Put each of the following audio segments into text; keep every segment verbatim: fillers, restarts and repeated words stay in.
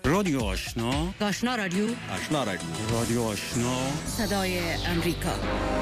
رادیو آشنا، آشنا رادیو آشنا رادیو رادیو آشنا، صدای امریکا.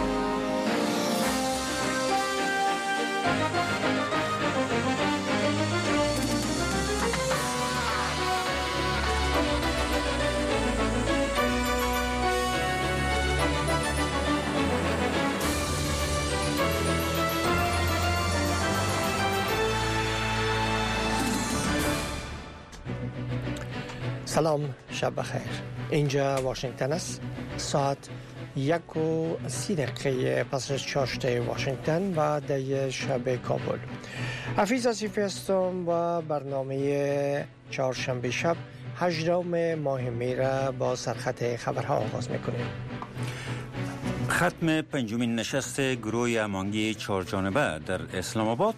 سلام، شب بخیر. اینجا واشنگتن است. ساعت یک و سی دقیقه پس از چاشت واشنگتن و ده شب کابل. حفیظ آصفی هستم و برنامه چهارشنبه شب هجدهم ماه می را با سرخط خبرها آغاز میکنیم. ختم پنجمین نشست گروه هماهنگی چهار جانبه در اسلام آباد،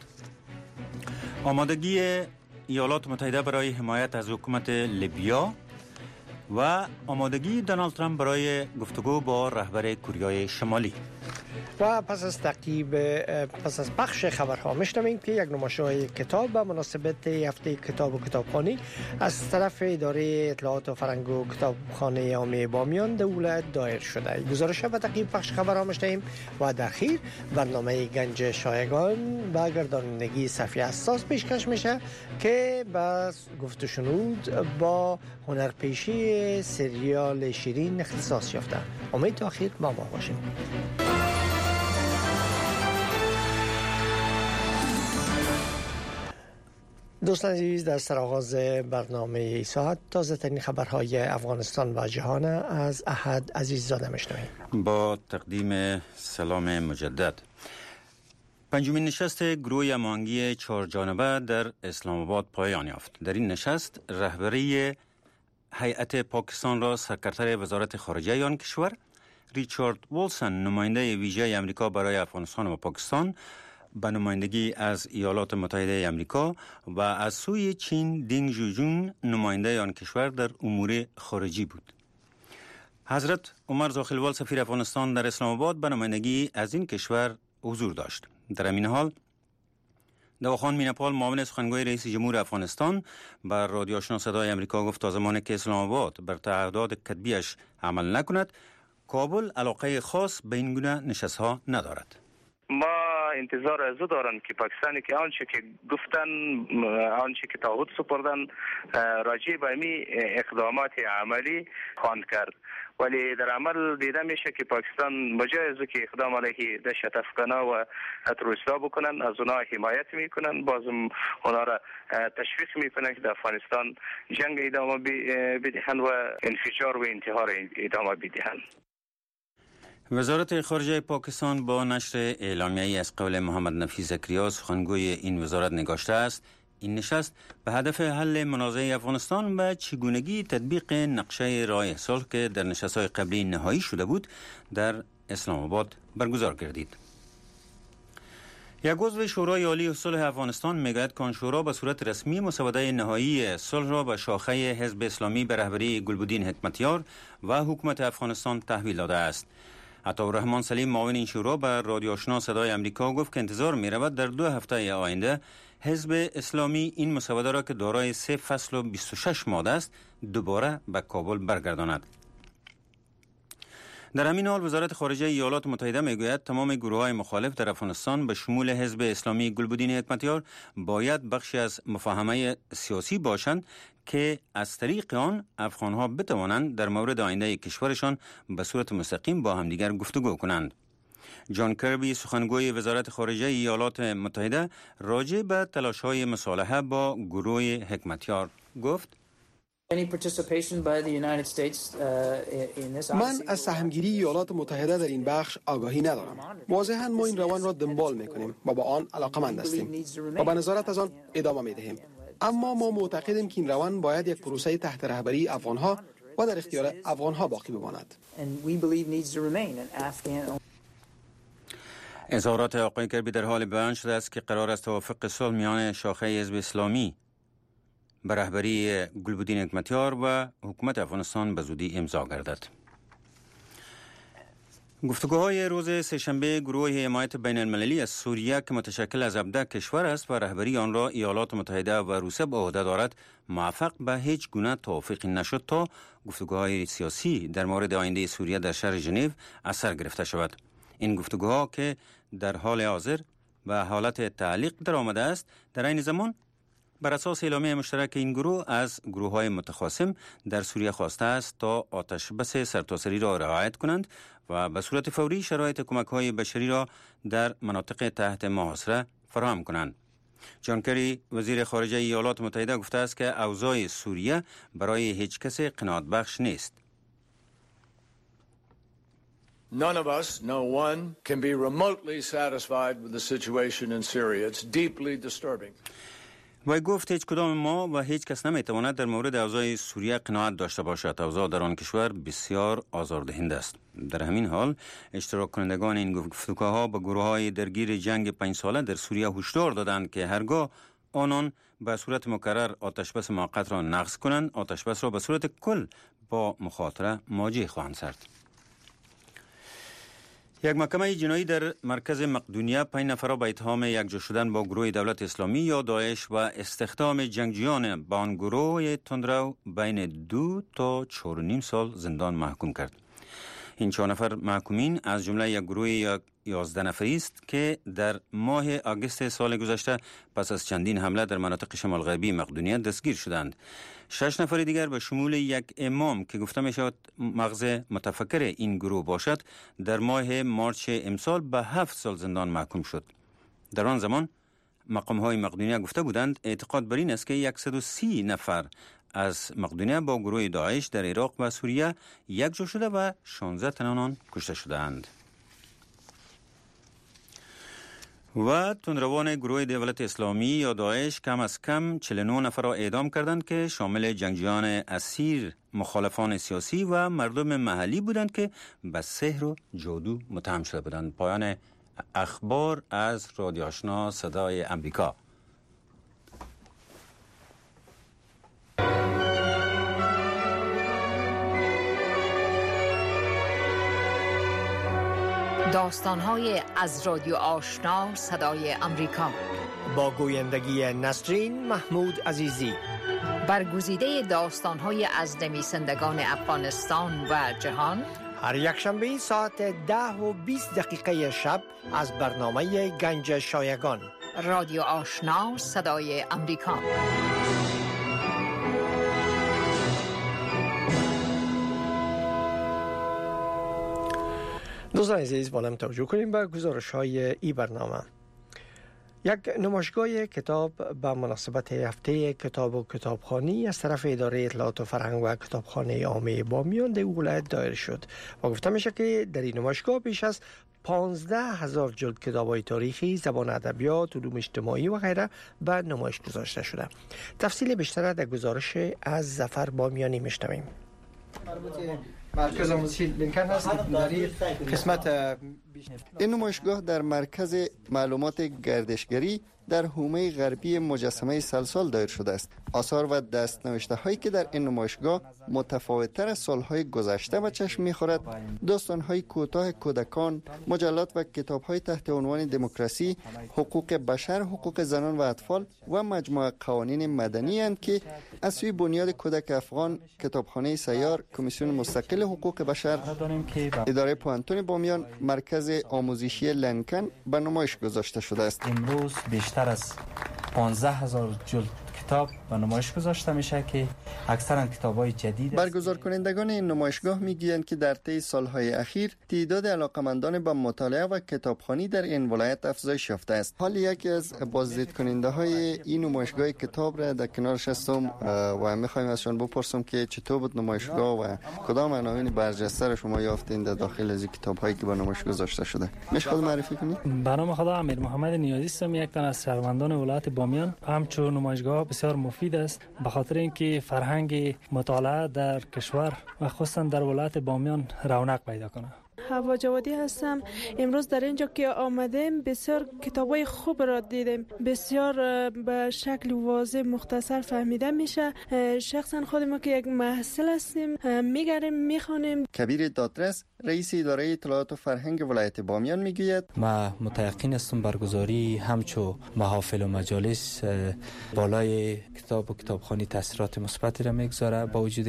آمادگی ایالات متحده برای حمایت از حکومت لیبیا و آمادگی دونالد ترامپ برای گفتگو با رهبر کره شمالی. و پس از تعقیب پس از پخش خبرها میشنویم که یک نمایشگاه کتاب به مناسبت هفته کتاب و کتابخوانی از طرف اداره اطلاعات و فرهنگ و کتابخانه عامه بامیان در ولایت دایر شده. گزارش و تعقیب پخش خبرها میشنویم و در اخیر برنامه گنج شایگان و گردانندگی صفی حساس پیشکش میشه که بس گفت و شنود با هنرپیشه سریال شیرین اختصاص یافته. امید تا اخیر با ما باشید. دوستان عزیز، در سرآغاز برنامه ای ساعت تازه ترین خبرهای افغانستان و جهان از احد عزیززاده میشنویم. با تقدیم سلام مجدد. پنجمین نشست گروه هماهنگی چهار جانبه در اسلام آباد پایان یافت. در این نشست رهبری هیئت پاکستان را سکرتر وزارت خارجه آن کشور، ریچارد وولسن نماینده ویژه آمریکا برای افغانستان و پاکستان به نمایندگی از ایالات متحده آمریکا و از سوی چین دینگ ژوجون نماینده آن کشور در امور خارجی بود. حضرت عمر زاخیلوال سفیر افغانستان در اسلام آباد به نمایندگی از این کشور حضور داشت. در این حال دواخان مینپال معاون سخنگوی رئیس جمهور افغانستان بر رادیو آشنا صدای آمریکا گفت تا زمانی که اسلام آباد بر تعهدات کتبیش عمل نکند، کابل علاقه خاص به این گونه نشست‌ها ندارد. ما انتظار از او دارم که پاکستانی که آنچه که گفتن، آنچه که تعهد سپردن، راجع به می اقدامات عملی خواهند کرد، ولی در عمل دیده میشه که پاکستان مجازه که اقدام علیه دهشت افکنها و تروریست‌ها بکنن، از اونها حمایت میکنن، بازم اونها را تشویق میکنن که در افغانستان جنگ ادامه بدهند و انفجار و انتحار ادامه بدهند. وزارت خارجه پاکستان با نشر اعلامیه‌ای از قول محمد نفی زکریا سخنگوی این وزارت نگاشته است این نشست به هدف حل منازعه افغانستان و چگونگی تطبیق نقشه راه صلح که در نشست‌های قبلی نهایی شده بود در اسلام آباد برگزار گردید. یک عضو شورای عالی صلح افغانستان میگوید که آن شورا به صورت رسمی مسوده نهایی صلح را به شاخه حزب اسلامی به رهبری گلبدین حکمتیار و حکومت افغانستان تحویل داده است. عطاالرحمن سلیم معاون این شورا بر رادیو آشنا صدای آمریکا گفت که انتظار می رود در دو هفته آینده حزب اسلامی این مسوده را که دارای سه فصل و بیست و شش ماده است دوباره به کابل برگرداند. در همین حال وزارت خارجه ایالات متحده میگوید تمام گروه‌های مخالف در افغانستان به شمول حزب اسلامی گلبدین حکمتیار باید بخشی از مفاهمه سیاسی باشند که از طریق آن افغانها بتوانند در مورد آینده کشورشان به صورت مستقیم با همدیگر گفتگو کنند. جان کربی سخنگوی وزارت خارجه ایالات متحده راجع به تلاش‌های مصالحه با گروه حکمتیار گفت: من از سهمگیری ایالات متحده در این بخش آگاهی ندارم. واضحاً ما این روند را دنبال می‌کنیم و با آن علاقه‌مند هستیم و به نظارت از آن ادامه می‌دهیم. اما ما معتقدیم که این روند باید یک پروسه تحت رهبری افغان‌ها و در اختیار افغان‌ها باقی بماند. اظهارات آقای کربی در حال بیان شده است که قرار است توافق صلح میان شاخه حزب اسلامی به رهبری گلبدین حکمتیار و حکومت افغانستان به زودی امضا گردد. گفتگوهای روز سه‌شنبه گروه حمایت بین المللی از سوریه که متشکل از هفده کشور است و رهبری آن را ایالات متحده و روسیه به عهده دارد موفق به هیچ گونه توافقی نشد تا گفتگوهای سیاسی در مورد آینده سوریه در شهر ژنو از سر گرفته شود. این گفتگوها که در حال حاضر به حالت تعلیق در آمده است، در این زمان بر اساس اعلامیه مشترک این گروه از گروه‌های متخاصم در سوریه خواسته است تا آتش بس سرتاسری را رعایت کنند و به صورت فوری شرایط کمک‌های بشری را در مناطق تحت محاصره فراهم کنند. جان کری وزیر خارجه ایالات متحده گفته است که اوضاع سوریه برای هیچ کس قناعت بخش نیست. None of us, no one, can be remotely satisfied with the situation in Syria. It's deeply disturbing. و گفت هیچ کدام ما و هیچ کس نمیتواند در مورد اوضاع سوریه قناعت داشته باشد. اوضاع در آن کشور بسیار آزاردهنده است. در همین حال اشتراک کنندگان این گفتگوها به گروه‌های درگیر جنگ پنج ساله در سوریه هشدار دادند که هرگاه آنان به صورت مکرر آتشبس موقت را نقض کنند، آتشبس را به صورت کل با مخاطره مواجه خواهند کرد. یک محکمه جنایی در مرکز مقدونیه پنج نفر را به اتهام یکجا شدن با گروه دولت اسلامی یا داعش و استخدام جنگجویان با آن گروه تندرو بین دو تا چهار و نیم سال زندان محکوم کرد. این چهار نفر محکومین از جمله یک گروه یازده نفری است که در ماه آگوست سال گذشته پس از چندین حمله در مناطق شمال غربی مقدونیه دستگیر شدند. شش نفر دیگر به شمول یک امام که گفته می شود مغز متفکر این گروه باشد در ماه مارچ امسال به هفت سال زندان محکوم شد. در آن زمان مقام های مقدونیه گفته بودند اعتقاد بر این است که صد و سی نفر از مقدونیه با گروه داعش در عراق و سوریه یکجا شده و شانزده تن آنان کشته شدند. و تندروان گروه دولت اسلامی یا داعش کم از کم چهل و نه نفر را اعدام کردند که شامل جنگجویان اسیر، مخالفان سیاسی و مردم محلی بودند که به سحر و جادو متهم شده بودند. پایان اخبار از رادیو آشنا صدای امریکا. داستان‌های از رادیو آشنا صدای امریکا با گویندگی نسرین محمود عزیزی. برگزیده داستان‌های از نویسندگان افغانستان و جهان هر یک شنبه ساعت ده و بیست دقیقه شب از برنامه گنج شایگان. رادیو آشنا صدای امریکا. دوستان عزیز، با هم توجه کنیم به گزارش های ای برنامه. یک نمایشگاه کتاب به مناسبت هفته کتاب و کتابخوانی از طرف اداره اطلاعات و فرهنگ و کتابخانه عامه بامیان در ولایت دایر شد و گفته میشه که در این نمایشگاه بیش از پانزده هزار جلد کتاب‌های تاریخی، زبان ادبیات، علوم اجتماعی و غیره به نمایش گذاشته شده. تفصیل بیشتر در گزارش از ظفر بامیانی میشنویم. مرکز آموزشی لینکن هست در این قسمت. این نمایشگاه در مرکز معلومات گردشگری در حومه غربی مجسمه سلسال دایر شده است. آثار و دستنوشته هایی که در این نمایشگاه متفاوت تر از سالهای گذشته به چشم می‌خورد، داستان های کوتاه کودکان، مجلات و کتاب های تحت عنوان دموکراسی، حقوق بشر، حقوق زنان و اطفال و مجموعه قوانین مدنی اند که از سوی بنیاد کودک افغان، کتابخانه سیار، کمیسیون مستقل حقوق بشر، اداره پوهنتون بامیان، مرکز آموزشی لنکن به نمایش گذاشته شده است. امروز بیشتر از پانزده هزار جلد کتاب به نمایش گذاشته میشه که اکثرا کتاب‌های جدید. برگزار کنندگان این نمایشگاه میگویند که در طی سالهای اخیر تعداد علاقمندان به مطالعه و کتابخوانی در این ولایت افزایش یافته است. حال یکی از بازدید کننده های این نمایشگاه کتاب را در کنارش هستم و میخوایم ازشون بپرسم که چطور بود نمایشگاه و کدام عناوین برجسته را شما یافتین در داخل از کتاب‌هایی که به نمایش گذاشته شده. میشه خود معرفی کنید؟ به نام خدا امیر محمد نیازی هستم، یک تن از شهروندان ولایت بامیان. همچون نمایشگاه بسیار مفید است به خاطر اینکه فرهنگ مطالعه در کشور و خصوصا در ولایت بامیان رونق پیدا کنه. حوا جوادی هستم. امروز در اینجا که آمدیم بسیار کتابای خوب را دیدیم، بسیار به شکل واضح مختصر فهمیده میشه. شخصا خود ما که یک محصل هستیم میگریم میخوانیم. کبیر دادرس رئیس اداره اطلاعات و فرهنگ ولایت بامیان میگوید ما متيقن هستم برگزاری همچو محافل و مجالس بالای کتاب و کتابخوانی تاثیرات مثبتی را میگذاره. با وجود